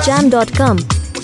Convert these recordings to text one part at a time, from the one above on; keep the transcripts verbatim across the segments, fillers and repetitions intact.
jam dot com.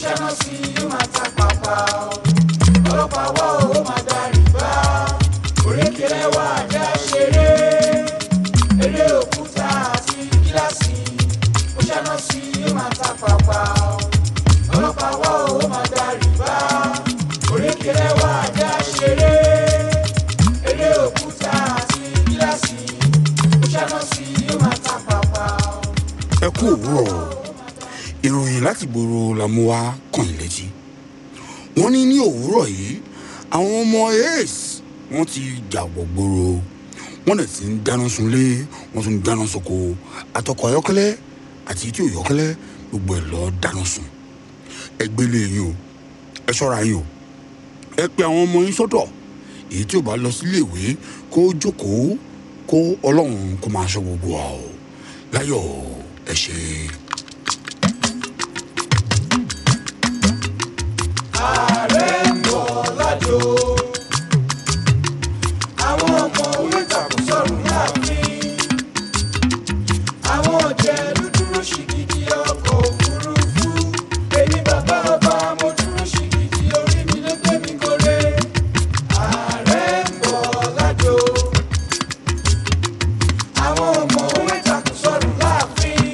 Ẹ kú òwúrọ̀ ìròyìn láti gbòòrò la mú wá kàn yín létí. Wọ́n ní ní òwúrọ̀ yìí àwọn ọmọ ace wọ́n ti jàwọ̀ gbòòrò, wọ́n dẹ̀ ti ń dáná sunlé, wọ́n tún ń dáná soko, àtọkọ̀ ayọ́kẹ́lẹ́ àti tí ò yọ́kẹ́lẹ́ gbogbo ẹ̀ lọ dáná sun. Ẹ gbélé yín o, ẹ ṣọ́ra yín o, ẹ pe àwọn ọmọ yín sọ́dọ̀, èyí tí ò bá lọ sílé ìwé kó jókòó kó Ọlọ́run kó máa ṣọ́ gbogbo wa o. Láyọ̀ ẹ ṣe. Ààrẹ ń bọ̀ lájò, àwọn ọmọ òwe tàkùn sọ̀rùn láàfin, àwọn òjẹ̀lú dúró ṣìgìdì ọkọ̀ òfurufú, èmi bàbá ọba mo dúró ṣìgìdì orí mi ló gbé mi kórè. Ààrẹ ń bọ̀ lájò, àwọn ọmọ òwe tàkùn sọ̀rùn láàfin,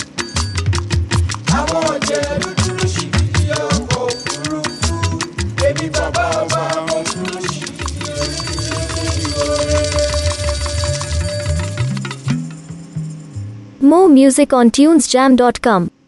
àwọn òjẹ̀lú dúró ṣìgìdì ọkọ̀ òfurufú, èmi bàbá ọba mo dúró ṣìgìdì orí mi ló gbé mi kórè. More music on tunes jam dot com.